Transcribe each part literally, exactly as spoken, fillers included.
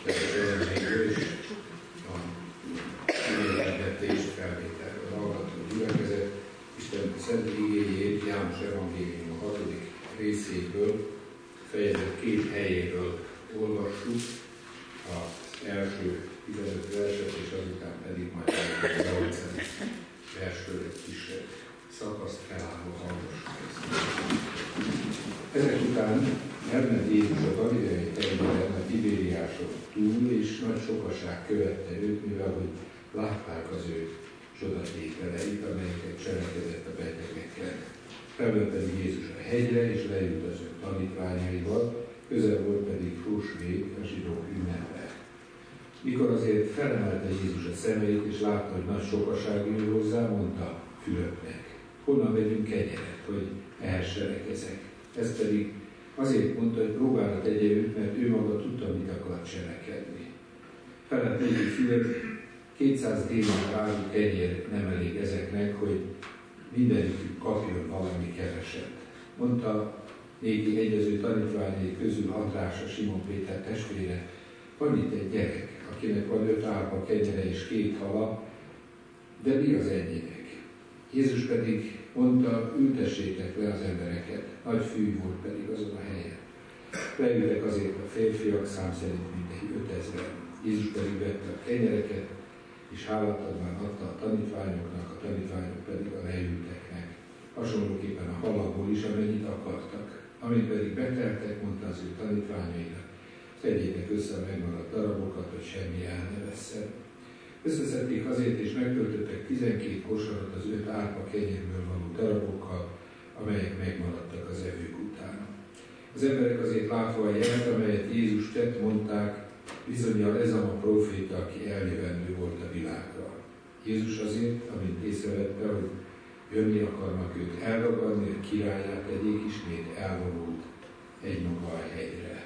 jelenlévő, és a kivételtetést felvételről hallgató gyülekezet. Isten szent igéjét János evangélium a hatodik részéből, fejezet két helyéről olvassuk, az első tizenöt verset, és azután pedig majd a nyolcadik versről egy kisebb szakaszt felállva hallgassuk. Ezek után elment Jézus a galileai tengeren a Tibériáson túl, és nagy sokaság követte őt, mivel hogy látták az ő csodatételeit, amelyeket cselekedett a betegekkel. Felment pedig Jézus a hegyre, és leült az ő tanítványaival, közel volt pedig húsvét, a zsidók ünnepe. Mikor azért felemelte Jézus a szemeit, és látta, hogy nagy sokaság jön hozzá, mondta Fülöpnek: honnan vegyünk kenyeret, hogy ehessenek ezek? Ez pedig azért mondta, hogy próbára tegye őt, mert ő maga tudta, mit akar cselekedni. Felett négy Fülöp: kétszáz dénár áru kenyér nem elég ezeknek, hogy mindenikük kapjon valami keveset. Mondta néki egyező tanítványai közül András, a Simon Péter testvére: van itt egy gyerek, akinek van öt árpa kenyere és két hala, de mi az ennyinek? Jézus pedig mondta: ültessétek le az embereket. Nagy fű volt pedig azon a helyen. Leültek azért a férfiak, szám szerint mindegy ötezren. Jézus pedig vette a kenyereket, és hálát adván adta a tanítványoknak, a tanítványok pedig a leülteknek. Hasonlóképpen a halakból is, amennyit akartak. Amint pedig beteltek, mondta az ő tanítványainak: tegyétek össze a megmaradt darabokat, hogy semmi el ne vesszen. Összeszedték azért, és megtöltöttek tizenkét kosarat az öt árpa kenyérből való darabokkal, amelyek megmaradtak az evők után. Az emberek azért látva a jelet, amelyet Jézus tett, mondták: bizonnyal ez a próféta, aki eljövendő volt a világra. Jézus azért, amint észrevette, hogy jönni akarnak őt elragadni, hogy királlyá tegyék, ismét elvonult egy maga a hegyre.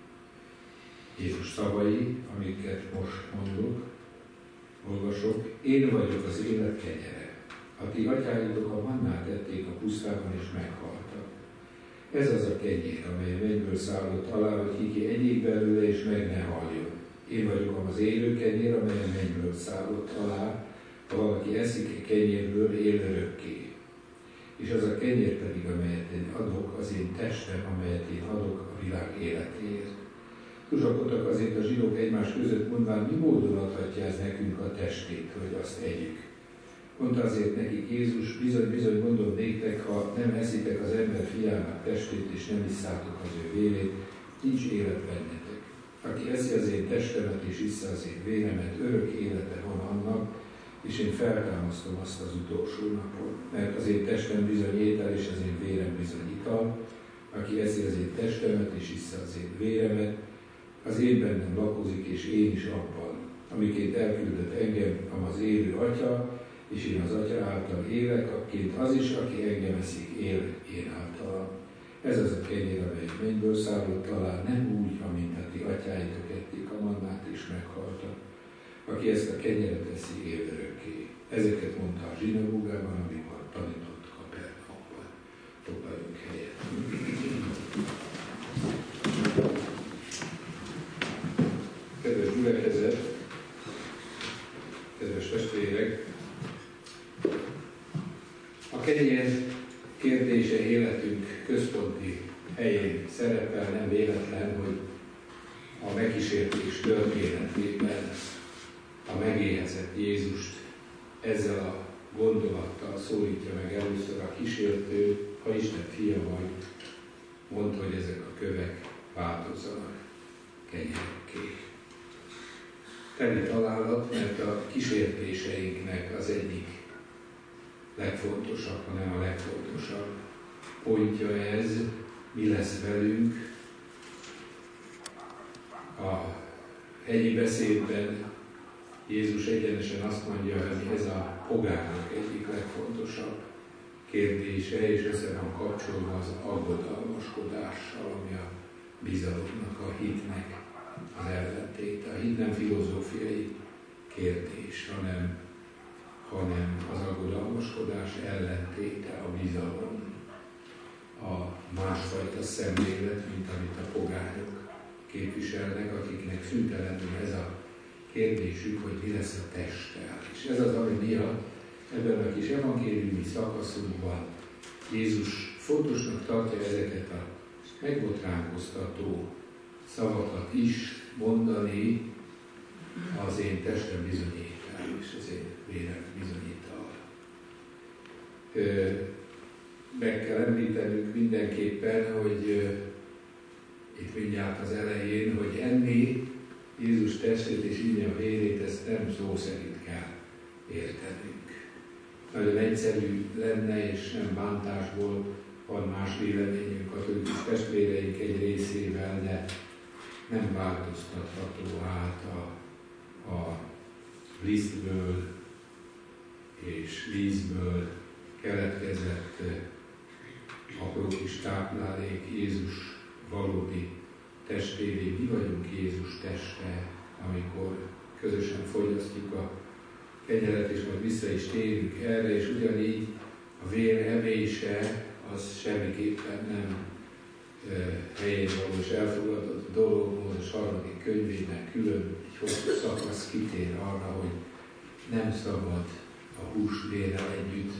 Jézus szavai, amiket most mondok, olvasok: én vagyok az élet kenyere. A ti atyáitok a mannát ették a pusztában, és meghaltak. Ez az a kenyér, amely mennyből szállott alá, hogy ki egyék belőle, és meg ne haljon. Én vagyok az élő kenyér, amely a mennyből szállott alá, ha valaki eszik egy kenyérből, él örökké. És az a kenyér pedig, amelyet én adok, az én testem, amelyet én adok a világ életéért. Tusakodtak azért a zsidók egymás között, mondván: mi módon adhatja ez nekünk a testét, hogy azt együk? Mondta azért nekik Jézus: bizony, bizony mondom néktek, ha nem eszitek az ember fiának testét, és nem isszátok az ő vérét, nincs élet bennetek. Aki eszi az én testemet, és issza az én véremet, örök élete van annak, és én feltámasztom azt az utolsó napon. Mert az én testem bizony étel, és az én vérem bizony ital. Aki eszi az én testemet, és issza az én véremet, az én bennem lakozik, és én is abban. Amiként elküldött engem, az élő Atya, és én az Atya által élek, akként az is, aki engem eszik, él én általam. Ez az a kenyér, amely mennyből szállott alá, nem úgy, amint a ti atyáitok ették a mannát, és meghaltak. Aki ezt a kenyeret eszi, él örökké. Ezeket mondta a zsinagógában, amikor tanított Kapernaumban. Foglaljunk helyet. Kedves gyülekezet, kedves testvérek, a kenyér kérdése életünk központi helyén szerepel, nem véletlen, hogy a megkísértés történetében a megéhezett Jézust ezzel a gondolattal szólítja meg először a kísértő: ha Isten fia vagy, mondd, hogy ezek a kövek változzanak kenyerükké. Teli találat, mert a kísértéseinknek az egyik legfontosabb, hanem a legfontosabb pontja ez, mi lesz velünk. A hegyi beszédben Jézus egyenesen azt mondja, hogy ez a pogányok egyik legfontosabb kérdése, és össze van kapcsolva az aggodalmaskodással, ami a bizalomnak, a hitnek az ellentéte. A hit nem filozófiai kérdés, hanem, hanem az aggodalmaskodás ellentéte, a bizalom, a másfajta szemlélet, mint amit a pogányok képviselnek, akiknek szüntelenül ez a kérdésük, hogy mi lesz a testtel. És ez az, ami miatt ebben a kis evangéliumi szakaszunkban Jézus fontosnak tartja ezeket a megbotránkoztató szavakat is mondani, az én testem bizonyítál, és az én vérem bizonyítal. Meg kell említenünk mindenképpen, hogy itt mindjárt az elején, hogy enni Jézus testét és inni a vérét, ezt nem szó szerint kell értenünk. Nagyon egyszerű lenne, és nem bántásból van más véleményünk katolikus testvéreink egy részével, de nem változtatható át a, a lisztből és vízből keletkezett apró kis táplálék Jézus valódi testévé. Mi vagyunk Jézus teste, amikor közösen fogyasztjuk a kenyeret, és majd vissza is térünk erre, és ugyanígy a vér evése az semmiképpen nem e, helyén való és elfogadott dolog. Mózes harmadik könyvében külön egy hosszú szakasz kitér arra, hogy nem szabad a húsvérrel együtt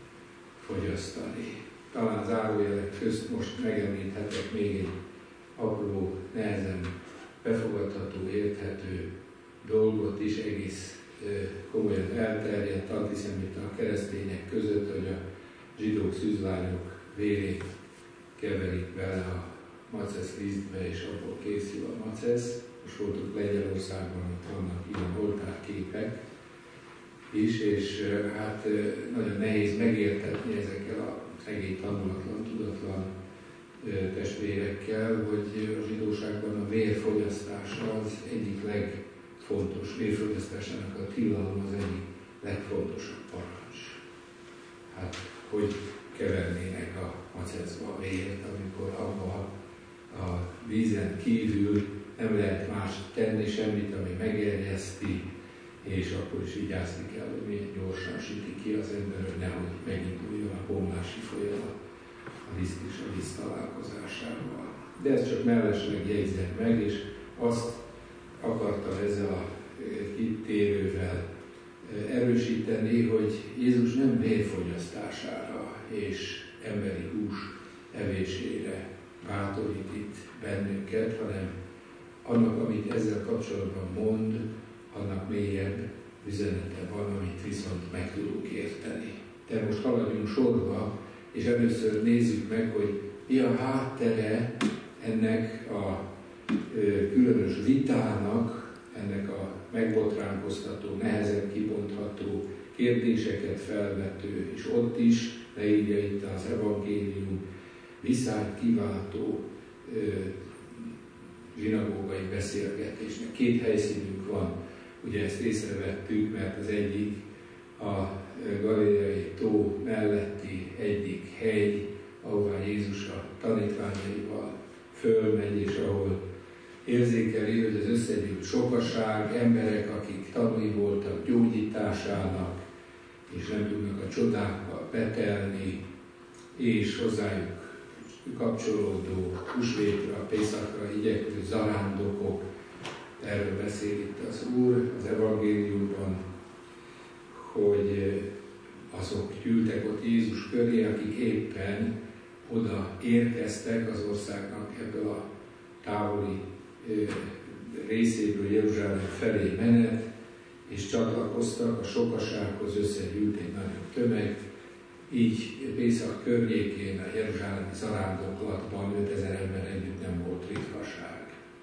fogyasztani. Talán zárójelek közt most megemlíthetek még egy apró, nehezen befogadható, érthető dolgot is, egész e, komolyan elterjedt antiszemita a keresztények között, hogy a zsidók szűzlányok vérét keverik bele a macesz lisztbe, és abból készül a macesz. Most voltunk Lengyelországban, ott vannak ilyen oltárképek is, és hát nagyon nehéz megértetni ezekkel a szegény, tanulatlan, tudatlan testvérekkel, hogy a zsidóságban a vérfogyasztása az egyik legfontos, vérfogyasztásának a tilalom az egyik legfontosabb parancs. Hát, hogy kevernének a maceszba a vért, amikor abban a vízen kívül nem lehet más tenni, semmit, ami megerjeszti, és akkor is vigyázni kell, hogy milyen gyorsan süti ki az ember, hogy nehogy meginduljon a bomlási folyamat a liszt és a víz találkozásával. De ezt csak mellesleg jegyzem meg, és azt akartam ezzel a kitérővel erősíteni, hogy Jézus nem vérfogyasztására és emberi hús evésére bátorít itt bennünket, hanem annak, amit ezzel kapcsolatban mond, annak mélyebb üzenete van, amit viszont meg tudunk érteni. De most haladjunk sorba, és először nézzük meg, hogy mi a háttere ennek a ö, különös vitának, ennek a megbotránkoztató, nehezen kibontható, kérdéseket felvető, és ott is leírja itt az evangélium, viszályt kiváltó ö, zsinagógai beszélgetésnek. Két helyszínünk van, ugye ezt észrevettük, mert az egyik a galileai tó melletti egyik hegy, ahová Jézus a tanítványaival fölmegy, és ahol érzékeli, hogy az összegyűlt sokaság, emberek, akik tanúi voltak gyógyításának, és nem tudnak a csodákkal betelni, és hozzájuk kapcsolódó húsvétra, pészakra igyekvő zarándokok. Erről beszél itt az Úr az evangéliumban, hogy azok gyűltek ott Jézus köré, akik éppen oda érkeztek az országnak ebből a távoli részéből Jeruzsálem felé menet, és csatlakoztak a sokasághoz, összegyűlt egy nagyobb tömeg. Így Pészak környékén a jeruzsálemi zarándoklatban ötezer ember együtt nem volt ritkaság.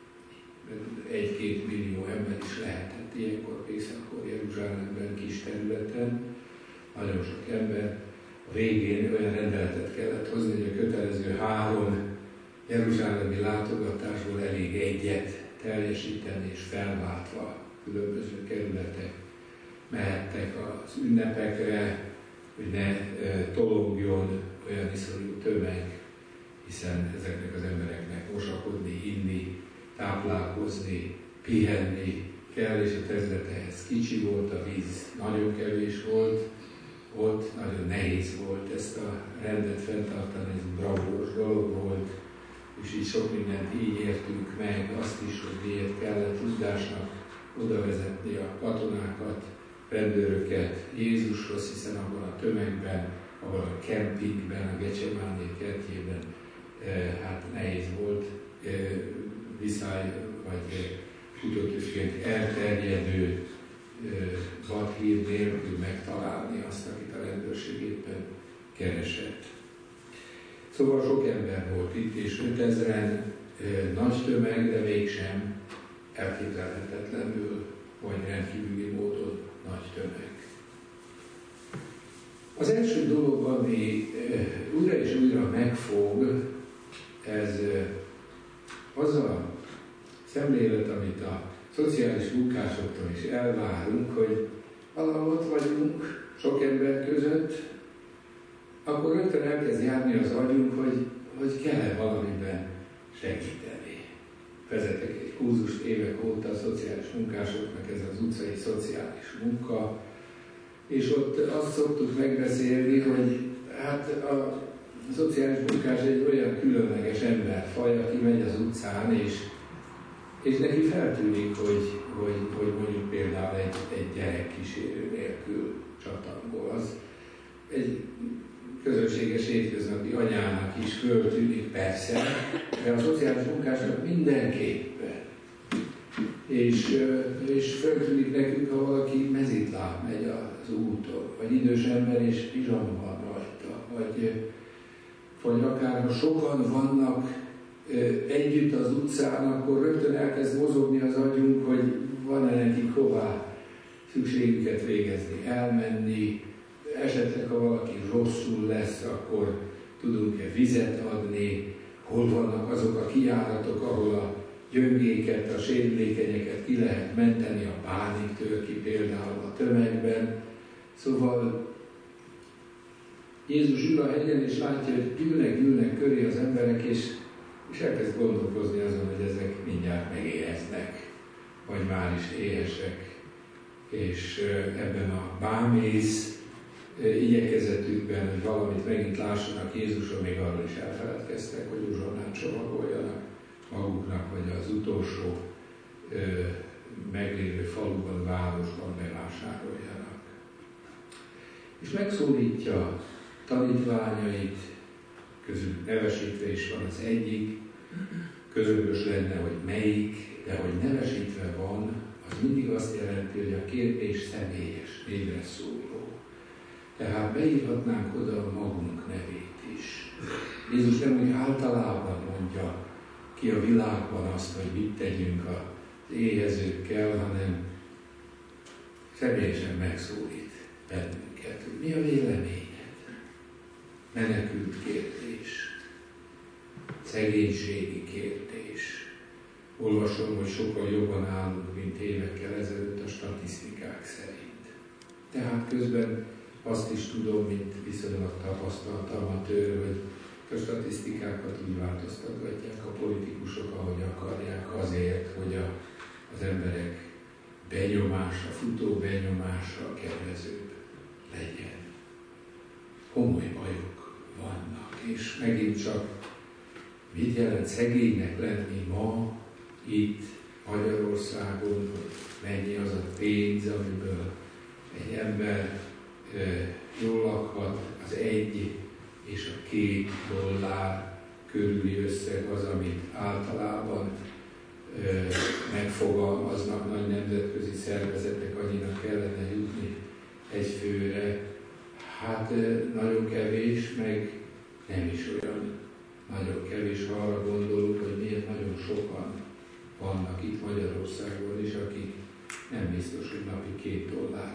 Egy-két millió ember is lehetett ilyenkor Pészakkor Jeruzsálemben, kis területen, nagyon sok ember. A végén olyan rendeletet kellett hozni, hogy a kötelező három jeruzsálemi látogatásból elég egyet teljesíteni, és felváltva különböző kerületek mehettek az ünnepekre, hogy ne e, tolongjon olyan iszonyú tömeg, hiszen ezeknek az embereknek mosakodni, inni, táplálkozni, pihenni kell, és a terület ehhez kicsi volt, a víz nagyon kevés volt, ott nagyon nehéz volt ezt a rendet fenntartani, ez bravúros dolog volt, és így sok mindent így értünk meg, azt is, hogy miért kellett Júdásnak oda vezetni a katonákat, rendőröket Jézushoz, hiszen abban a tömegben, abban a kempingben, a Gecsemáné kertjében hát nehéz volt viszály vagy futótüsként elterjedő vadhír nélkül megtalálni azt, akit a rendőrség éppen keresett. Szóval sok ember volt itt, és ötezren nagy tömeg, de mégsem elképzelhetetlenül, vagy rendkívüli módon nagy tömeg. Az első dolog, ami újra és újra megfog, ez az a szemlélet, amit a szociális munkásoktól is elvárunk, hogy valahol ott vagyunk sok ember között, akkor rögtön elkezd járni az agyunk, hogy, hogy kell valamiben segíteni. Vezetek egy kurzust évek óta a szociális munkásoknak, ez az utcai szociális munka, és ott azt szoktuk megbeszélni, hogy hát a, a szociális munkás egy olyan különleges emberfaj, aki megy az utcán, és, és neki feltűnik, hogy, hogy, hogy mondjuk például egy, egy gyerek kísérő nélkül csatangol. Az egy közönséges hétköznapi anyának is föltűnik persze, de a szociális munkásnak mindenképpen. És, és föltűnik nekünk, ha valaki mezitláb megy az úton, vagy idős ember és pizsam van rajta, vagy, vagy akár ha sokan vannak együtt az utcán, akkor rögtön elkezd mozogni az agyunk, hogy van-e nekik hová szükségüket végezni, elmenni, esetleg ha valaki rosszul lesz, akkor tudunk-e vizet adni, hol vannak azok a kijáratok, ahol a gyöngéket, a sérülékenyeket ki lehet menteni, a pánik tör ki például a tömegben. Szóval Jézus ül a hegyen, és látja, hogy gyűlnek, gyűlnek köré az emberek, és, és elkezd gondolkozni azon, hogy ezek mindjárt megéreznek, vagy már is éhesek. És ebben a bámész igyekezetükben, hogy valamit megint lássanak Jézuson, még arról is elfeledkeztek, hogy uzsonnát csomagoljanak maguknak, vagy az utolsó ö, meglévő faluban, városban bevásároljanak. És megszólítja tanítványait, közül nevesítve is van az egyik, közömbös lenne, hogy melyik, de hogy nevesítve van, az mindig azt jelenti, hogy a kérdés személyes, névre szóló. Tehát beírhatnánk oda a magunk nevét is. Jézus nem úgy általában mondja ki a világban azt, hogy mit tegyünk az éhezőkkel, hanem személyesen megszólít bennünket, hogy mi a véleményed? Menekült kérdés, szegénységi kérdés. Olvasom, hogy sokkal jobban állunk, mint évekkel ezelőtt a statisztikák szerint. Tehát közben azt is tudom, mint viszonylag tapasztaltam a tőr, hogy a statisztikákat úgy változtatgatják a politikusok, ahogy akarják, azért, hogy a, az emberek benyomása, futó benyomása kedvezőbb legyen. Komoly bajok vannak, és megint csak mit jelent szegénynek lenni ma, itt Magyarországon, hogy mennyi az a pénz, amiből egy ember jól lakhat, az egy és a két dollár körüli összeg az, amit általában ö, megfogalmaznak nagy nemzetközi szervezetek, annyinak kellene jutni egy főre. Hát ö, nagyon kevés, meg nem is olyan nagyon kevés, ha arra gondolunk, hogy miért nagyon sokan vannak itt Magyarországon is, akik nem biztos, hogy napi két dollárt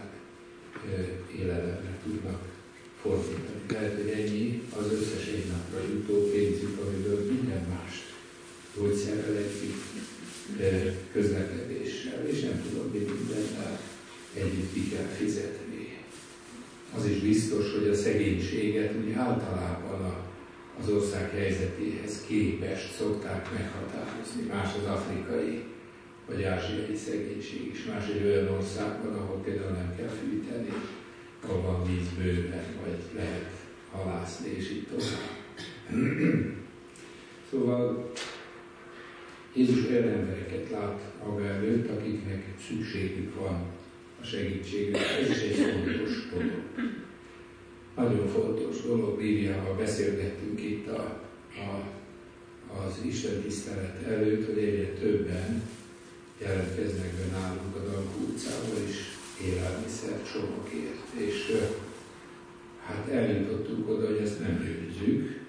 élelemre tudnak fordítani. Lehet, hogy ennyi az összes egy napra jutó pénzük, amiből minden mást gyógyszerrel együtt, közlekedéssel, és nem tudom, hogy mindennel együtt ki kell fizetni. Az is biztos, hogy a szegénységet úgy általában a, az ország helyzetéhez képest szokták meghatározni. Más az afrikai vagy ázsiai szegénység is, más egy olyan országban, ahol például nem kell fűteni, ahol van víz bőven, vagy lehet halászni, és így tovább. Szóval Jézus olyan embereket lát maga előtt, akiknek szükségük van a segítségre. Ez is egy fontos dolog. Nagyon fontos dolog. Líviával beszélgettünk itt a, a, az Isten tisztelet előtt, hogy egyre többen jelentkeznek be nálunk a Dankó utcában is élelmiszer csomagért. És hát eljutottunk oda, hogy ezt nem győzzük,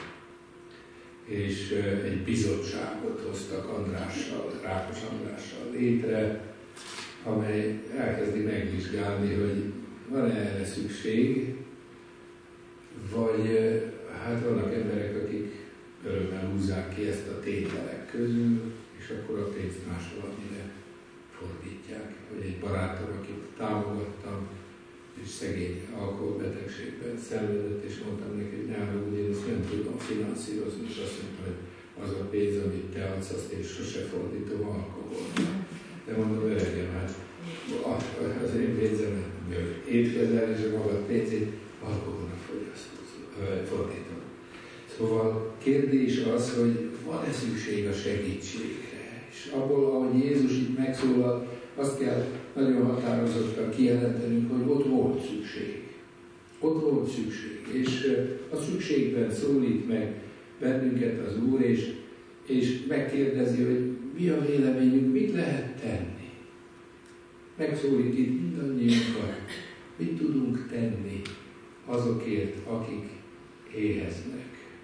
és egy bizottságot hoztak Andrással, Rákos Andrással létre, amely elkezdi megvizsgálni, hogy van-e erre szükség, vagy hát vannak emberek, akik örömmel húzzák ki ezt a tételek közül, és akkor a pénzt más valamire fordítják. Vagy egy barátom, akit támogattam, és szegény alkoholbetegségben szenvedett, és mondtam neki, hogy ne haragudj, én ezt nem tudom finanszírozni, és azt mondta, hogy az a pénz, amit te adsz, azt én sose fordítom alkoholra. De mondom, öregem, hát az én pénzemet étkezel, és a magad pénzét alkoholra fordítom. Szóval kérdés az, hogy van-e szükség a segítségre? És abból, ahogy Jézus itt megszólal, azt kell nagyon határozottan kijelentenünk, hogy ott volt szükség. Ott volt szükség. És a szükségben szólít meg bennünket az Úr, és, és megkérdezi, hogy mi a véleményünk, mit lehet tenni. Megszólít itt mindannyiunkat, mit tudunk tenni azokért, akik éheznek.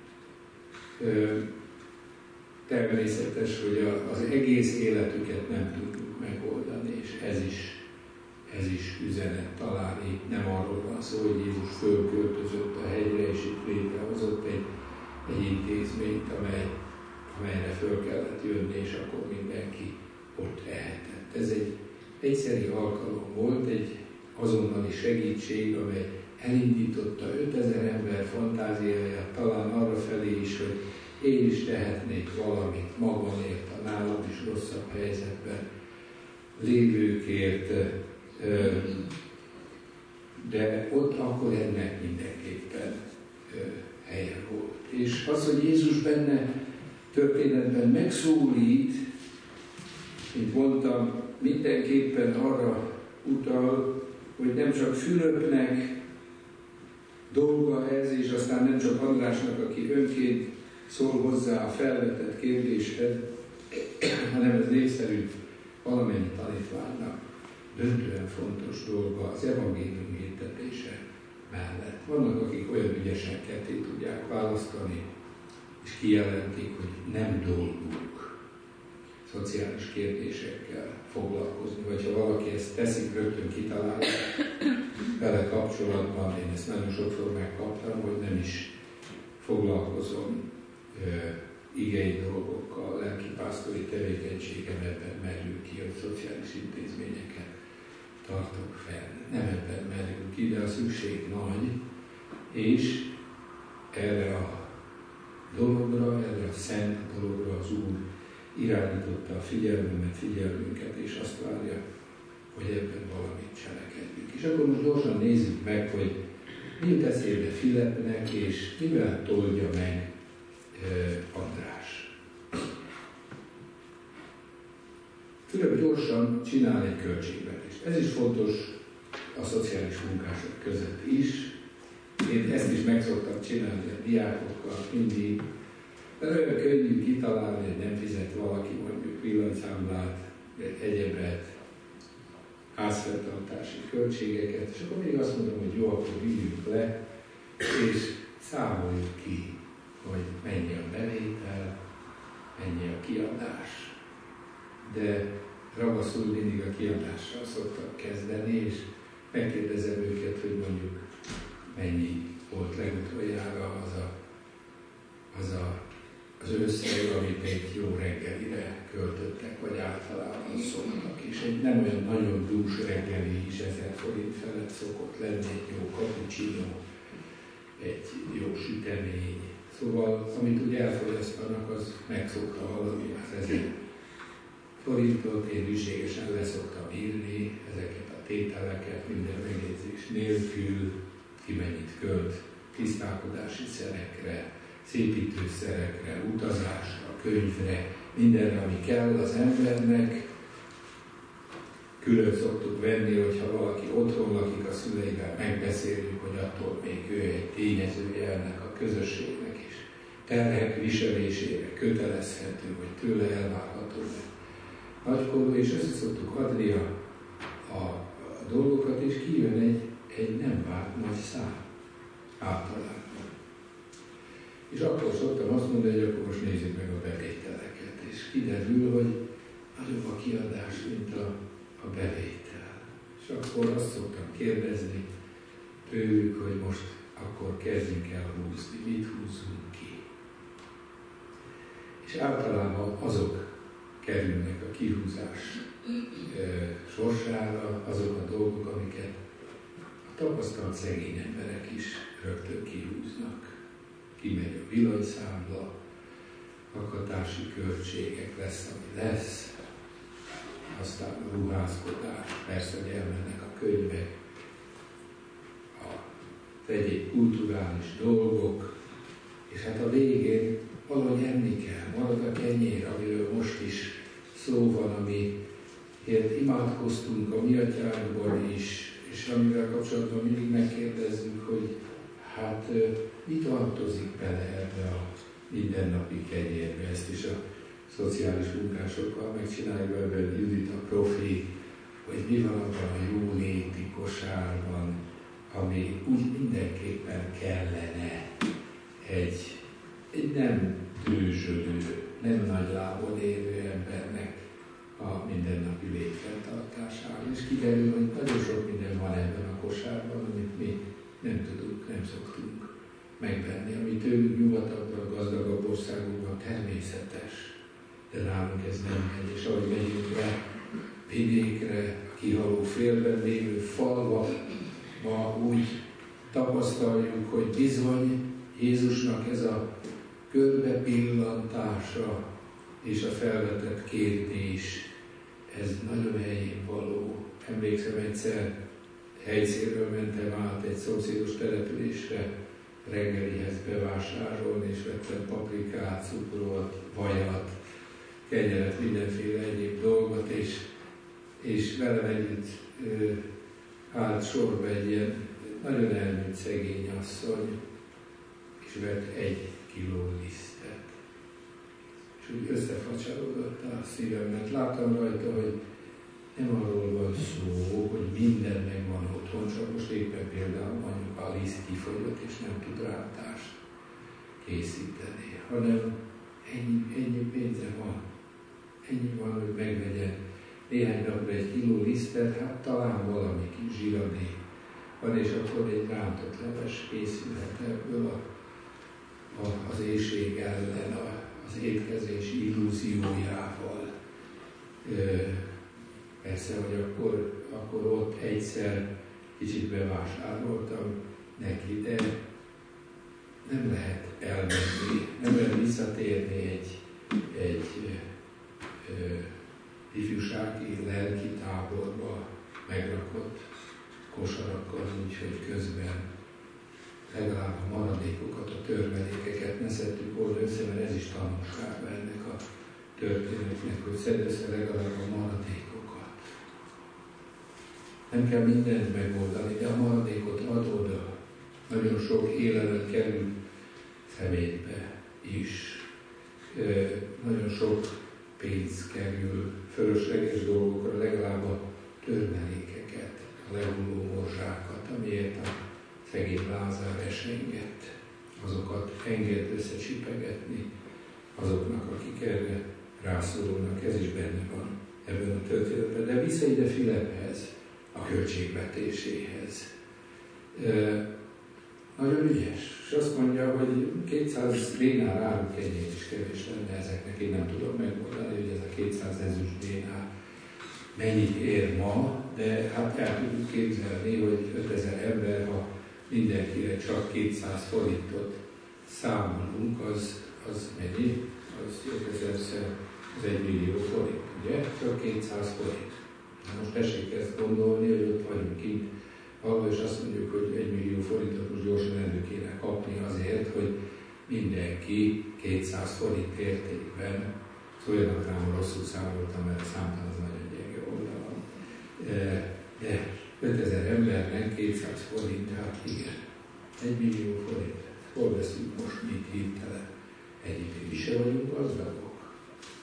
Természetes, hogy az egész életüket nem tudjuk megoldani, és ez is, ez is üzenet talán itt. Nem arról van szó, hogy Jézus fölköltözött a hegyre, és itt létrehozott egy, egy intézményt, amely, amelyre föl kellett jönni, és akkor mindenki ott ehetett. Ez egy egyszeri alkalom volt, egy azonnali segítség, amely elindította ötezer ember fantáziáját talán arra felé is, hogy én is tehetnék valamit magamért, a nálam is rosszabb helyzetben lévőkért, de ott akkor ennek mindenképpen helye volt. És az, hogy Jézus benne történetben megszólít, mint mondtam, mindenképpen arra utal, hogy nem csak Fülöpnek dolga ez, és aztán nem csak Andrásnak, aki önként szól hozzá a felvetett kérdéshez, hanem ez népszerű valamennyi tanítványnak döntően fontos dolga az evangélium hirdetése mellett. Vannak, akik olyan ügyesen ketté tudják választani, és kijelentik, hogy nem dolgunk szociális kérdésekkel foglalkozni, vagy ha valaki ezt teszik, rögtön kitalálja vele kapcsolatban, én ezt nagyon sokszor megkaptam, hogy nem is foglalkozom igei dolgokkal, lelkipásztori tevékenységem ebben merül ki, hogy szociális intézményeket tartok fenn. Nem ebben merül ki, de a szükség nagy, és erre a dologra, erre a szent dologra az Úr irányította a figyelmemet, figyelmünket, és azt várja, hogy ebben valamit cselekedjünk. És akkor most gyorsan nézzük meg, hogy mi jut eszébe Fülöpnek, és mivel toldja meg András. Fülöp gyorsan csinál egy költségvetést. Ez is fontos a szociális munkások között is. Én ezt is meg szoktam csinálni a diákokkal mindig. De olyan könnyű kitalálni, hogy nem fizet valaki mondjuk villanyszámlát, egyebet, házfenntartási költségeket, és akkor még azt mondom, hogy jó, akkor vigyünk le, és számoljuk ki, hogy mennyi a bevétel, mennyi a kiadás. De ravaszul mindig a kiadással szoktak kezdeni, és megkérdezem őket, hogy mondjuk mennyi volt legutoljára az a, az, a, az összeg, amit egy jó reggelire költöttek, vagy általában szoktak. És egy nem olyan nagyon dús reggeli is ezer forint felett szokott lenni, egy jó cappuccino, egy jó sütemény. Szóval, amit úgy elfogyasztanak, az megszokta valami az ezer forintot, én hűségesen leszoktam írni ezeket a tételeket, minden megjegyzés nélkül, ki mennyit költ tisztálkodási szerekre, szépítőszerekre, utazásra, könyvre, mindenre, ami kell az embernek. Külön szoktuk venni, hogyha valaki otthon lakik a szüleivel, megbeszéljük, hogy attól még ő egy tényezője ennek a közösségnek is. Terhek viselésére kötelezhető, vagy tőle elvárható. Nagykorú, és össze szoktuk adni a, a, a dolgokat, és kijön egy, egy nem várt nagy szám általában. És akkor szoktam azt mondani, hogy akkor most nézzük meg a bevételeket, és kiderül, hogy nagyobb a kiadás, mint a, a bevétel. És akkor azt szoktam kérdezni tőlük, hogy most akkor kezdjünk el húzni, mit húzzunk ki. És általában azok kerülnek a kihúzás e, sorsára, azok a dolgok, amiket a tapasztalt szegény emberek is rögtön kihúznak. Kimegy a villanyszámla, lakatási költségek lesz, ami lesz, aztán a ruházkodás, persze, hogy elmennek a könyvek, a egyéb kulturális dolgok, és hát a végén valahogy enni kell, marad a kenyér, amiről most is szó van, amiért imádkoztunk a mi atyánkban is, és amivel kapcsolatban mindig megkérdezzük, hogy hát mi tartozik bele ebbe a mindennapi kenyérbe. Ezt is a szociális munkásokkal megcsináljuk, ebben Judit a profi, hogy mi van abban a jóléti kosárban, ami úgy mindenképpen kellene egy, egy nem dőzsölő, nem nagy lábon élő embernek a mindennapi létfenntartására. És kiderül, hogy nagyon sok minden van ebben a kosárban, amit mi nem tudunk, nem szoktunk megvenni, ami tőlünk nyugatabbra, gazdagabb országokban természetes, de nálunk ez nem megy, és ahogy megyünk le vidékre, a kihaló félben lévő falva, ma úgy tapasztaljuk, hogy bizony Jézusnak ez a körbepillantása és a felvetett kérdés, ez nagyon helyén való. Emlékszem, egyszer helyszínről mentem át egy szomszédos településre reggelihez bevásárolni, és vettem paprikát, cukrot, vajat, kenyeret, mindenféle egyéb dolgot, és, és velem együtt ö, állt sorba egy ilyen nagyon elmúlt szegény asszony, és vett egy kiló lisztet. És úgy összefacsarodott a szívemet. Láttam rajta, hogy nem arról van szó, hogy minden megvan otthon, csak most éppen például mondjuk a liszt kifogyott, és nem tud rántást készíteni, hanem ennyi, ennyi pénze van. Ennyi van, hogy megvegyen néhány napra egy kiló lisztet, hát talán valami kis zsiradék van, és akkor egy rántott leves készülhet ebből a, a, az éjség ellen, a, az étkezés illúziójával. Persze, hogy akkor, akkor ott egyszer kicsit bevásároltam neki, de nem lehet elmenni, nem lehet visszatérni egy, egy ö, ö, ifjúsági lelki táborba megrakott kosarakkal, úgyhogy közben legalább a maradékokat, a törmelékeket ne szedtük volna össze, mert ez is tanulsága ennek a történetnek, hogy szedd össze legalább a maradékokat. Nem kell mindent megoldani, de a maradékot ad oda. Nagyon sok élelem kerül szemétbe is. E, nagyon sok pénz kerül fölösleges dolgokra, legalább a törmelékeket, a lehulló morzsákat, amiért a szegény Lázár esengett, azokat enged összecsipegetni azoknak, akik erre rászorulnak. Ez is benne van ebben a történetben. De vissza ide Filephez, a költségvetéséhez. E, nagyon ügyes. És azt mondja, hogy kétszáz dénár árukenyér is kevés lenne ezeknek. Én nem tudom megmondani, hogy ez a kétszáz ezüst dénár mennyit ér ma, de hát el tudjuk képzelni, hogy ötezer ember, ha mindenkire csak kétszáz forintot számolunk, az, az mennyi? Az ötezerszer, az egy millió forint, ugye? Csak kétszáz forint. Na most tessék ezt gondolni, hogy ott vagyunk kint valahol, és azt mondjuk, hogy egy millió forintot most gyorsan elő kéne kapni azért, hogy mindenki kétszáz forint értékben, szóljanak rám, rosszul számoltam, mert a számtán az nagyon gyenge oldalon. De ötezer embernek kétszáz forint, hát igen, egy millió forint. Hol veszünk most mit hirtelen? Egyébként is se vagyunk gazdagok.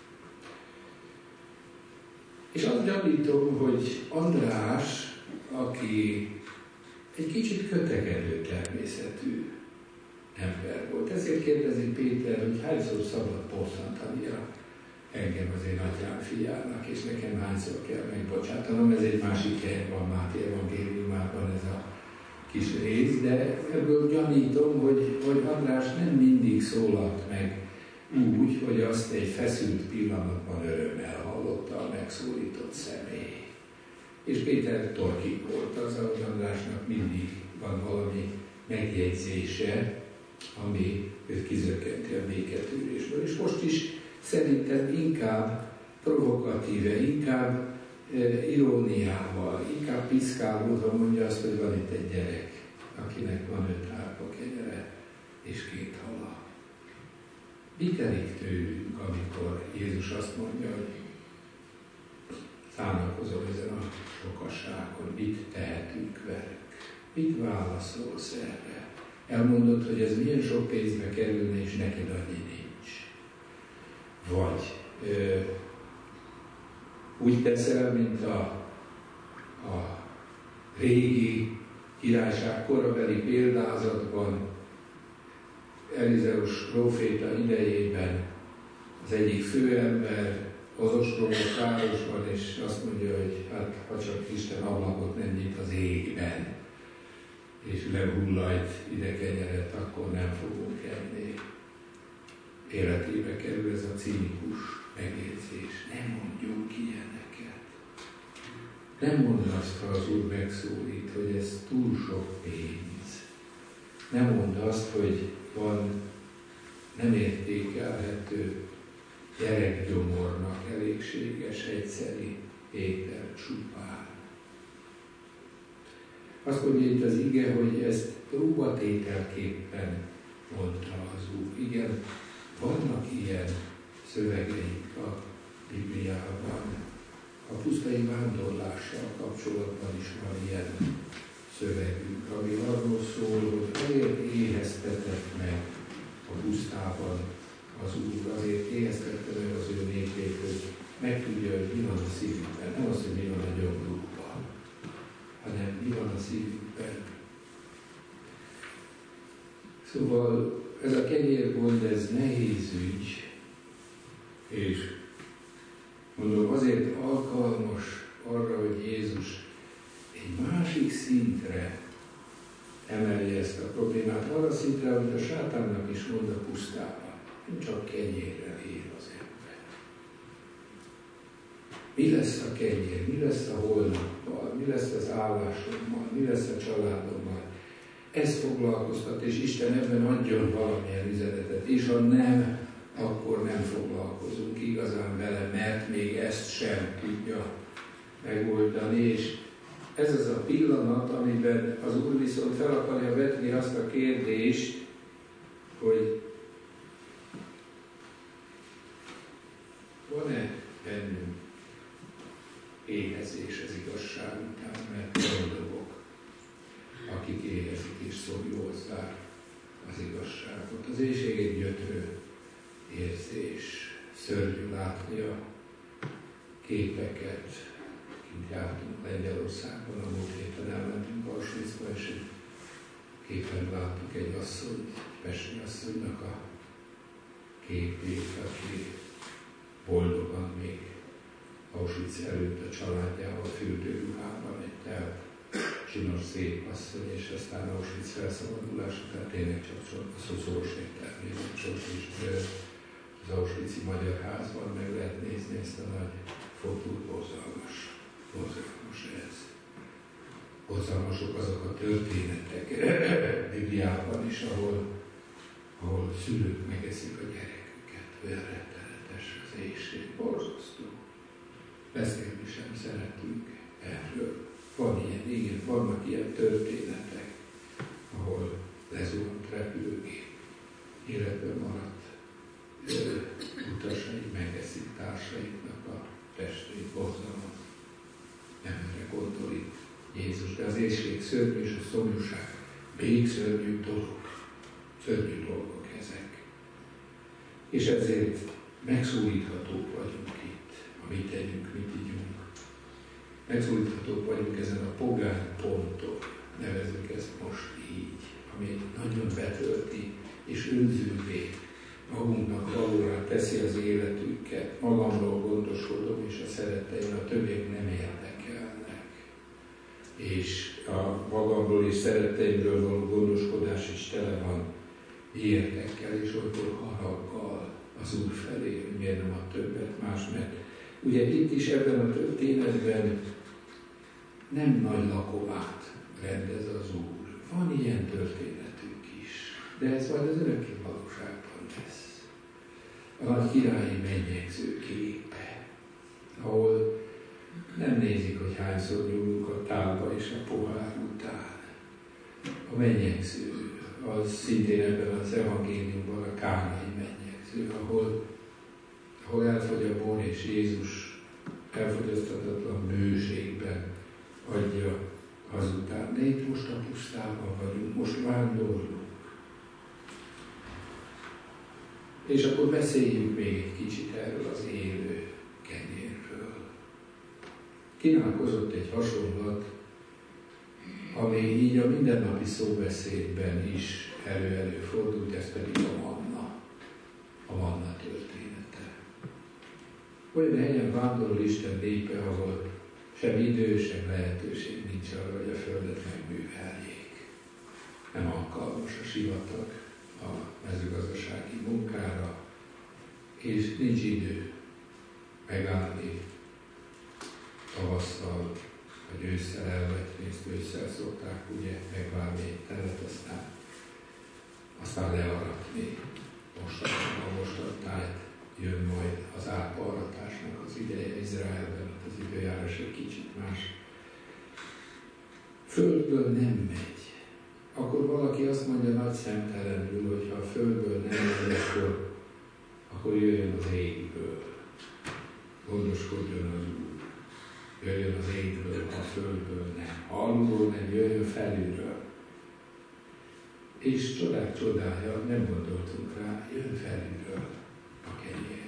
És azt gyanítom, hogy András, aki egy kicsit kötekedő természetű ember volt. Ezért kérdezi Péter, hogy hányszor szabad bosszantania engem az én atyám fiának, és nekem hányszor kell megbocsátanom. Ez egy másik hely van Máté evangéliumában ez a kis rész, de ebből gyanítom, hogy, hogy András nem mindig szólalt meg úgy, hogy azt egy feszült pillanatban örömmel hallotta a megszólított személy. És Péter torkig volt az, hogy Andrásnak mindig van valami megjegyzése, ami őt kizökkenti a béketűrésből. És most is szerintem inkább provokatíve, inkább e, iróniával, inkább piszkálódva mondja azt, hogy van itt egy gyerek, akinek van öt árpa kenyere és két hala. Mit elég tőlünk, amikor Jézus azt mondja, hogy szánalkozom ezen a sokasságon, mit tehetünk velük? Mit válaszolsz erre? Elmondod, hogy ez milyen sok pénzbe kerülne, és neked annyi nincs. Vagy ö, úgy teszel, mint a, a régi királyság korabeli példázatban, Elizeus próféta idejében az egyik főember az ostrom a városban, és azt mondja, hogy hát ha csak Isten ablakot nem nyit az égben, és lehullajt ide kenyeret, akkor nem fogunk enni. Életébe kerül ez a cinikus megjegyzés. Nem mondjunk ilyeneket. Nem mondd azt, ha az Úr megszólít, hogy ez túl sok pénz. Nem mondd azt, hogy van nem értékelhető gyerekgyomornak elégséges egyszeri étel csupán. Azt mondja itt az ige, hogy ezt próbatételképpen mondta az Úr. Igen, vannak ilyen szövegeink a Bibliában. A pusztai vándorlással kapcsolatban is van ilyen szövegünk, ami arról szól, hogy azért éheztetett meg a pusztában az Úr, azért éheztette meg az ő népét, hogy megtudja, hogy mi van a szívükben. Nem az, hogy mi van a gyomrukban, hanem mi van a szívükben. Szóval ez a kenyérgond, ez nehéz ügy, és mondom, azért alkalmas arra, hogy Jézus egy másik szintre emelje ezt a problémát, arra szintre, amit a sátánnak is mond a pusztában. Nem csak kenyérrel él az ember. Mi lesz a kenyér? Mi lesz a holnappal? Mi lesz az állásommal? Mi lesz a családommal? Ez foglalkoztat, és Isten ebben adjon valamilyen üzenetet. És ha nem, akkor nem foglalkozunk igazán vele, mert még ezt sem tudja megoldani. És ez az a pillanat, amiben az Úr viszont fel akarja vetni azt a kérdést, hogy van-e bennünk éhezés az igazság után, mert boldogok, akik éhezik és szorjózzák az igazságot. Az éhség egy gyötrő érzés, szörnyű látni a képeket. Kint jártunk Lengyelországban, a múlt héten elmentünk Auschwitzba, és egy képen láttuk egy asszony, pesti asszonynak a képét, aki boldogan még Auschwitz előtt a családjával fürdőruhában egy telt, csinos szép asszony, és aztán Auschwitz felszabadulása, tehát tényleg csak a szoros értelmében csak is az Auschwitz-i Magyar Házban meg lehet nézni ezt a nagy fotót, borzalmas, borzalmas ez. Borzalmasok azok a történetek Bibliában is, ahol, ahol szülők megeszik a gyereküket, olyan rettenetes az éhség, borzasztó. Beszélni sem szeretünk erről. Van ilyen, igen, vannak ilyen történetek, ahol lezuhant repülőgép életben maradt ö, utasai megeszik társaiknak a testét, borzalmat. Nem erre gondol itt Jézus, de az éhség szörnyű és a szomjúság még szörnyű dolog. Szörnyű dolgok ezek. És ezért megszólíthatók vagyunk itt, a mi tegyünk, mit ígyunk. Megszólíthatók vagyunk ezen a pogány ponton, nevezzük ezt most így, ami nagyon betölti és önzővé magunknak valóra teszi az életünket. Magamról gondoskodom, és a szeretteim, a többiek nem érdekelnek. És a magamról és szeretteimről való gondoskodás is tele van értekkel, és olykor haraggal az Úr felé, hogy miért nem ad többet más, mert ugye itt is ebben a történetben nem nagy lakomát rendez az Úr. Van ilyen történetünk is, de ez majd az örökké valóságban lesz. A nagy királyi mennyegző képe, ahol nem nézik, hogy hányszor nyúlunk a tálba és a pohár után. A mennyegző, az szintén ebben az evangéliumban a kánai mennyegző, ahol, ahol elfogy a bor, és Jézus elfogyaszthatatlan bőségben adja azután. De itt most a pusztában vagyunk, most vándorlunk. És akkor beszéljünk még egy kicsit erről az élő kenyérről. Kínálkozott egy hasonlat, ami így a mindennapi szóbeszédben is elő-elő fordult, ez pedig a manna, a manna története. Olyan helyen vándorol Isten népe, ahol sem idő, sem lehetőség nincs arra, hogy a földet megműveljék. Nem alkalmas a sivatag a mezőgazdasági munkára, és nincs idő megállni tavasszal, vagy ősszel elvetni, ezt ősszel szokták ugye megvárni egy telet, aztán, aztán learatni. Most a mostattájt jön majd az átparatásnak az ideje Izraelben, az időjárás egy kicsit más. Földből nem megy. Akkor valaki azt mondja nagy szemtelenül, hogy ha a földből nem megy, akkor, akkor jöjjön az égből. Gondoskodjon az Úr. Jöjjön az égből, a földből nem. Ha alulról nem, jöjjön felülről. És csodák csodája, nem gondoltunk rá, jön felülről a kenyér.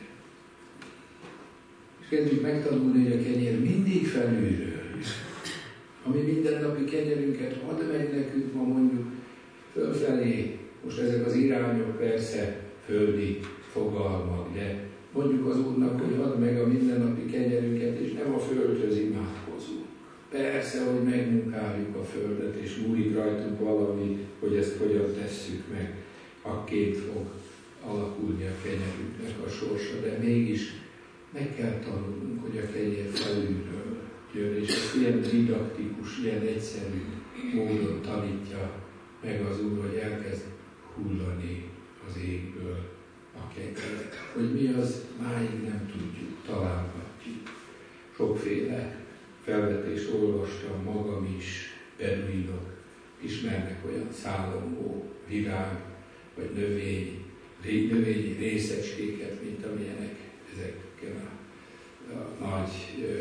És kezdjük megtanulni, hogy a kenyér mindig felülről. Ami mindennapi kenyerünket ad meg nekünk, ma mondjuk fölfelé, most ezek az irányok persze földi fogalmak, de mondjuk az Úrnak, hogy add meg a mindennapi kenyerünket, és nem a földhöz imádkozunk. Persze, hogy megmunkáljuk a földet, és múlik rajtunk valami, hogy ezt hogyan tesszük meg, akként fog alakulni a kenyerünknek a sorsa, de mégis meg kell tanulnunk, hogy a kenyér felülről jön, és ezt ilyen didaktikus, ilyen egyszerű módon tanítja meg az Úr, hogy elkezd hullani az égből a kenyeret. Hogy mi az, máig nem tudjuk, találgatjuk. Sokféle felvetést olvastam magam is, beduinok ismernek olyan szállongó, virág, vagy növény, növényi részecskéket, mint amilyenek ezeken a, a nagy ö,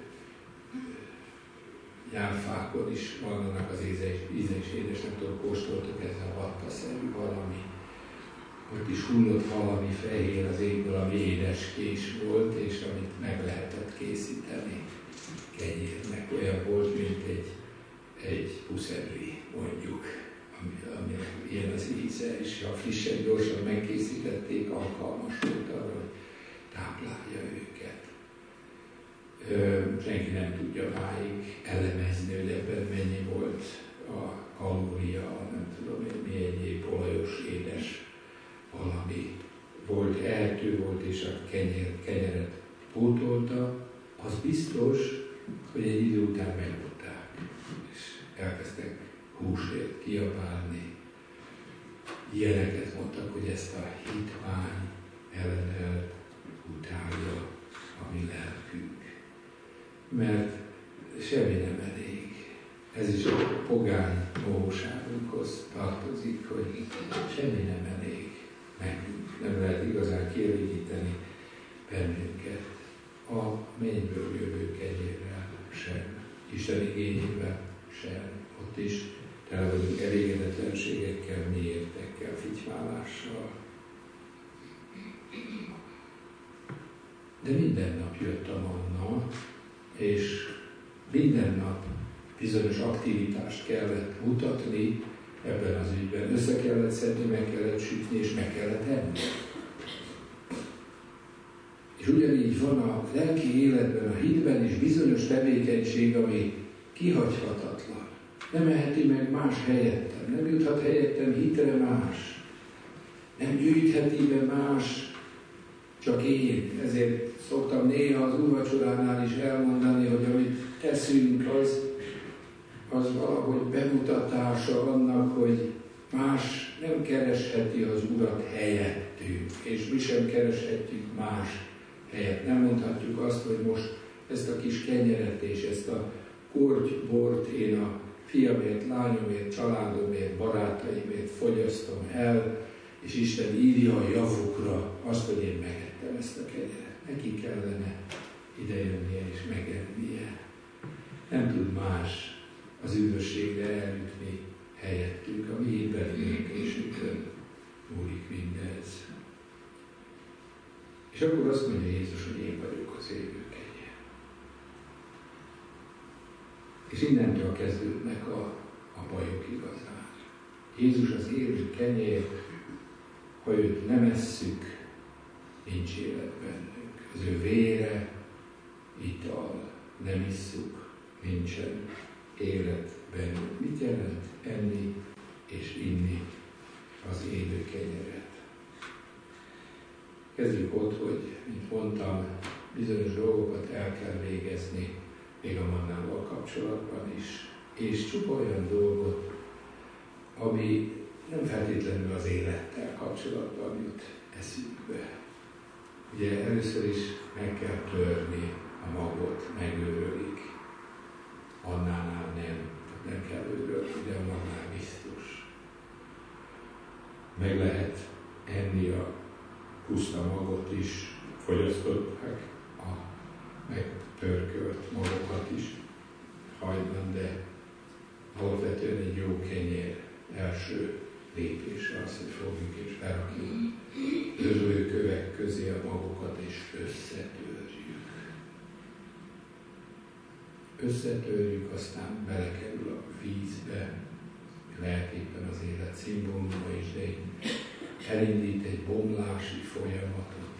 nyárfákon is vannak az íze és édes, nem tudom, kóstoltok ez a vattaszerű valami. Ott is hullott valami fehér az égből, ami édeskés volt, és amit meg lehetett készíteni kenyérnek. Olyan volt, mint egy, egy puszedri, mondjuk, ami, ami ilyen az íze, és ha frissen, gyorsan megkészítették, alkalmas volt arra, hogy táplálja őket. Ö, senki nem tudja máig elemezni, hogy ebben mennyi volt a kalória, nem tudom én, mi egyéb olajos, édes valami volt, eltő volt, és a kenyer, kenyeret pótolta, az biztos, hogy egy idő után megmondták, és elkezdtek húsért kiabálni. Ilyeneket mondtak, hogy ezt a hitvány ellenel utálja a mi lelkünk. Mert semmi nem elég. Ez is a pogány mohóságunkhoz tartozik, hogy semmi nem elég. nekünk. Nem lehet igazán kielégíteni bennünket a mennyből jövő kenyérrel sem, Isten igényével sem. Ott is tele vagyunk elégedetlenségekkel, miértekkel, fitymálással. De minden nap jött a manna, és minden nap bizonyos aktivitást kellett mutatni ebben az ügyben. Össze kellett szedni, meg kellett sütni, és meg kellett enni. És ugyanígy van a lelki életben, a hitben is bizonyos tevékenység, ami kihagyhatatlan. Nem eheti meg más helyettem, nem juthat helyettem hitre más. Nem gyűjtheti be más, csak én. Ezért szoktam néha az úrvacsoránál is elmondani, hogy amit teszünk, az, az valahogy bemutatása annak, hogy más nem keresheti az Urat helyettünk, és mi sem kereshetjük más helyet. Nem mondhatjuk azt, hogy most ezt a kis kenyeret és ezt a kortybort én a fiamért, lányomért, családomért, barátaimért fogyasztom el, és Isten írja a javukra azt, hogy én megettem ezt a kenyeret. Neki kellene idejönnie és megennie. Nem tud más az üdvösségre eljutni helyettünk, a mi hitbeli nélkülésünkön múlik mindez. És akkor azt mondja Jézus, hogy én vagyok az élő kenyér. És innentől kezdődnek a, a bajok igazán. Jézus az élő kenyér, ha őt nem esszük, nincs élet bennünk. Az ő vére, ital, nem isszuk, nincsen élet bennünk. Mit jelent enni és inni az élő kenyeret? Kezdjük ott, hogy, mint mondtam, bizonyos dolgokat el kell végezni, még a mannával kapcsolatban is. És csupa olyan dolgot, ami nem feltétlenül az élettel kapcsolatban jut eszünkbe. Ugye először is meg kell törni a magot, megőrölik. Annánál nem, nem kell őrölni, de a magnál biztos. Meg lehet enni a puszta magot is, fogyasztották a megpörkölt magokat is hajdan, de alapvetően egy jó kenyér első lépése az, hogy fogjuk és berakjuk örlőkövek közé a magokat és összetörjük. Összetörjük, aztán belekerül a vízbe, lehet éppen az élet szimbóluma is, de elindít egy bomlási folyamatot,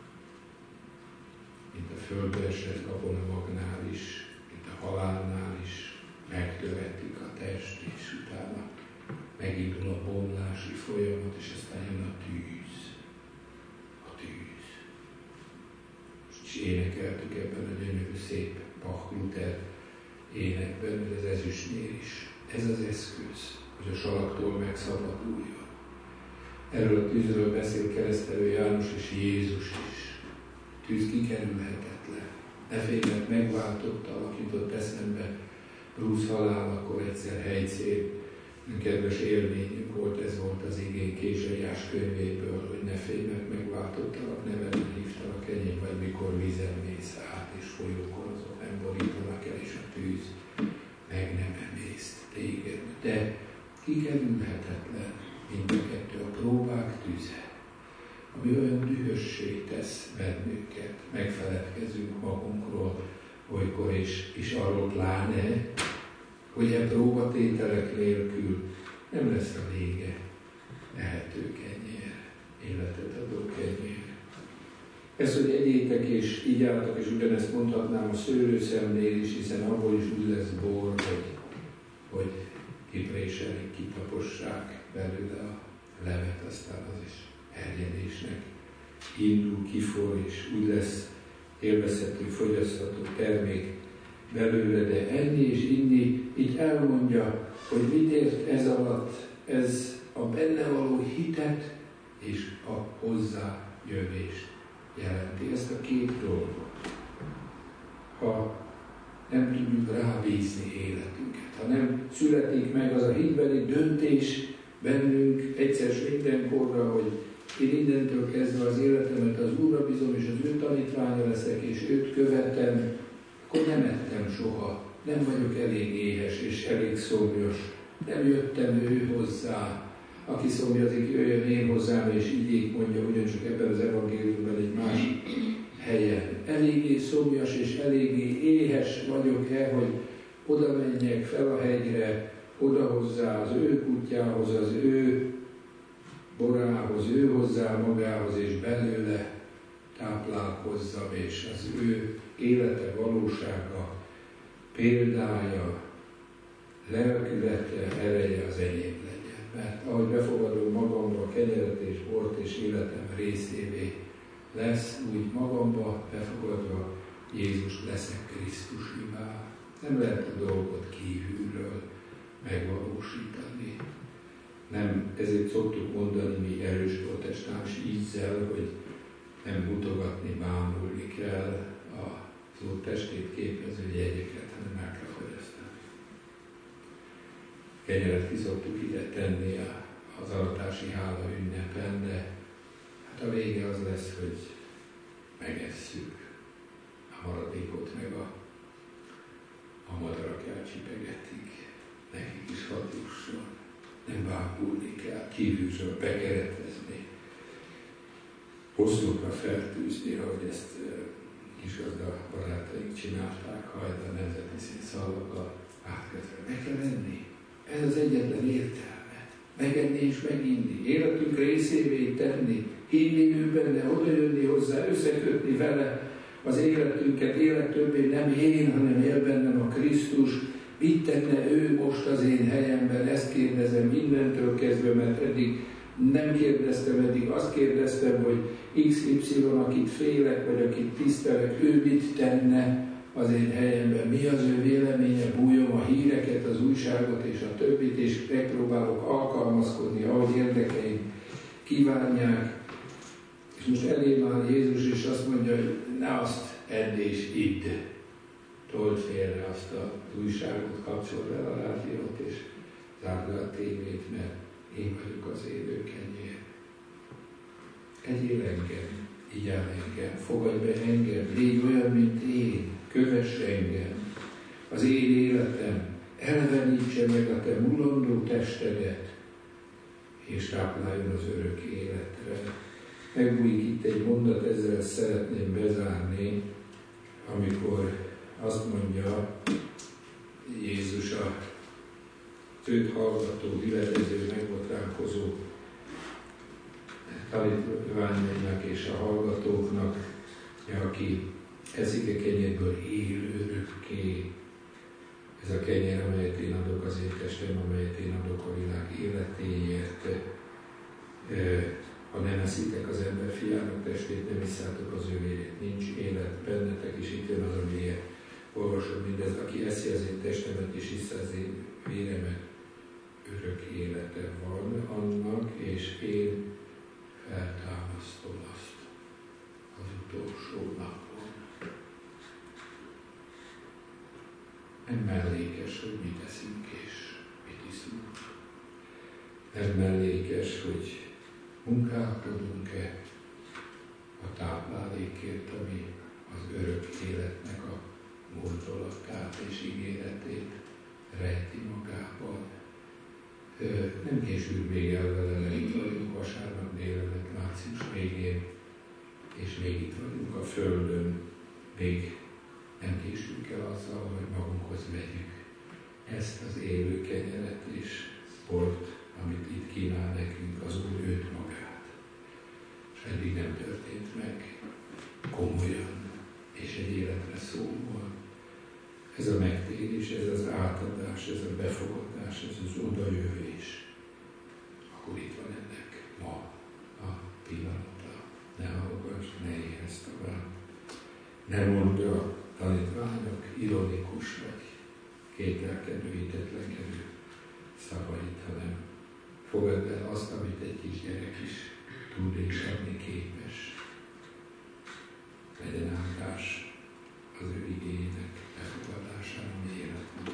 mint a földbe esett gabonamagnál is, mint a halálnál is, megtöretik a test, és utána megindul a bomlási folyamat, és aztán jön a tűz. A tűz. És énekeltük ebben a gyönyörű szép Bach-Luther énekben, hogy az ezüstnél is. Ez az eszköz, hogy a salaktól megszabaduljon. Erről a tűzről beszél keresztelő János és Jézus is. A tűz kikerülhetetlen. Ne félj, mert megváltottalak, jutott eszembe Bruce halálakor egyszer helycél. Kedves élményünk volt, ez volt az igény Kézsaiás könyvéből, hogy ne félj, mert megváltottalak, nevedben hívtalak, enyém vagy, mikor vízen mész át, és folyókon azok nem borítanak el, és a tűz meg nem emészt téged. De kikerülhetetlen mind a kettő, a próbák tüze, ami olyan dühössé tesz bennünket, megfeledkezünk magunkról olykor, és, és arról pláne, hogy e próbatételek nélkül nem lesz a vége ehető kenyér, életet adó kenyér. Ez, hogy egyétek és így álltak, és ugyanezt mondhatnám a szőlőszemnél is, hiszen abból is úgy lesz bor, hogy, hogy kipréselik, kitapossák belőle a levet, aztán az is erjedésnek indul, kifor, és úgy lesz élvezhető, fogyasztható termék belőle, de enni és inni, így elmondja, hogy mit ért ez alatt, ez a benne való hitet és a hozzájövést jelenti. Ezt a két dolgot. Ha nem tudjuk rábízni életünket, ha nem születik meg az a hitbeli döntés bennünk egyszer mindenkorra, hogy én innentől kezdve az életemet az Úrra bízom, és az ő tanítványa leszek, és őt követem, akkor nem ettem soha. Nem vagyok elég éhes és elég szomjas. Nem jöttem ő hozzá. Aki szomjazik, jöjjön én hozzám, és így mondja ugyancsak ebben az evangéliumban egy másik helyen. Eléggé szomjas és eléggé éhes vagyok-e, hogy oda menjek fel a hegyre, oda hozzá az ő kutyához, az ő borához, ő hozzá magához, és belőle táplálkozzam, és az ő élete, valósága, példája, lelkülete, ereje az enyém legyen. Mert ahogy befogadom magamba a kenyeret és bort, és életem részévé lesz, úgy magamba befogadva Jézus leszek Krisztusivá. Nem lehet a dolgot kívülről megvalósítani. Nem, ezért szoktuk mondani mi erős protestáns ízzel, hogy nem mutogatni, bámulni kell az Úr testét képező jegyeket, hanem meg kell fogyasztani. Kenyeret ki szoktuk ide tenni az aratási hála ünnepen, de hát a vége az lesz, hogy megesszük a maradékot, meg a, a madarak elcsipegetik. Nekik is hadd jusson. Nem bámulni kell, kívülről bekeretezni, hosszúkra feltűzni, ahogy ezt kisgazda barátaink csinálták, hajda nemzeti színszalakkal átkötve. Meg kell enni. Ez az egyetlen értelme. Megenni és meginni. Életünk részévé tenni. Hinni ő benne, odajönni hozzá, összekötni vele az életünket. Élet többé nem én, hanem él bennem a Krisztus. Mit tenne ő most az én helyemben? Ezt kérdezem mindentől kezdve, mert eddig nem kérdeztem, eddig azt kérdeztem, hogy iksz ipszilon, akit félek, vagy akit tisztelek, ő mit tenne az én helyemben? Mi az ő véleménye? Bújom a híreket, az újságot és a többit, és megpróbálok alkalmazkodni, ahogy érdekeim kívánják. És most elém áll Jézus, és azt mondja, hogy ne azt edd és idd. Told félre azt az újságot, kapcsold el a rádiót, és zárd le a tévét, mert én vagyok az élő kenyér. Egyél engem, igyál engem, fogadj be engem, légy olyan, mint én, kövess engem, az én életem, elvenítse meg a te mulandó testedet, és tápláljon az örök életre. Megbújik itt egy mondat, ezzel szeretném bezárni, amikor azt mondja Jézus a őt hallgató, viledező, megbotránkozó tanítványainak és a hallgatóknak, aki eszik a kenyérből, él örökké. Ez a kenyér, amelyet én adok, az én testem, amelyet én adok a világ életéért. Ha nem eszitek az ember fiának testét, nem isszátok az ő vérét, nincs élet bennetek, és itt jön az, amiért olvasom mindez, aki eszi az én testemet és issza az én véremet, örök élete van annak, és én feltámasztom azt az utolsó napon. Nem mellékes, hogy mit eszünk és mit iszunk. Nem mellékes, hogy munkálkodunk-e a táplálékért, ami az örök életnek a gondolatát és ígéretét rejti magában. Nem késünk még el vele, itt vagyunk vasárnap délelőtt, március végén, és még itt vagyunk a Földön, még nem késünk el azzal, hogy magunkhoz vegyük ezt az élő kenyeret és bort, amit itt kínál nekünk az Úr őt magát. És eddig nem történt meg komolyan, és egy életre szólóan. Ez a megtérés, ez az átadás, ez a befogadás, ez az odajövés. Akkor itt van ennek ma a pillanata. Ne hallgass, ne éhezz tovább. Ne mondd a tanítványok ironikus vagy kételkedő, hitetlenkedő szavait, hanem fogadd el azt, amit egy kis gyerek is tud és adni képes. Legyen áldás az ő igényének befogadására, mi életünk.